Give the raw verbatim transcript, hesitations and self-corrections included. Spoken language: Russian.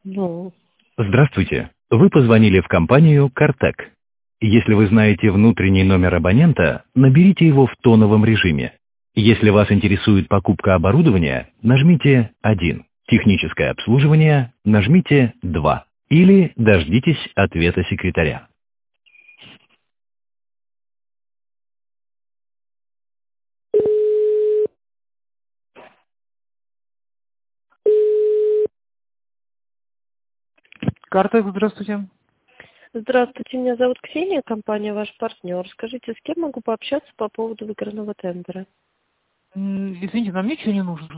Ну, Здравствуйте. Вы позвонили в компанию «Картек». Если вы знаете внутренний номер абонента, наберите его в тоновом режиме. Если вас интересует покупка оборудования, нажмите один. Техническое обслуживание, нажмите два. Или дождитесь ответа секретаря. Картек, здравствуйте. здравствуйте, меня зовут Ксения, компания «Ваш партнер». Скажите, с кем могу пообщаться по поводу выигранного тендера? М, Извините, нам ничего не нужно.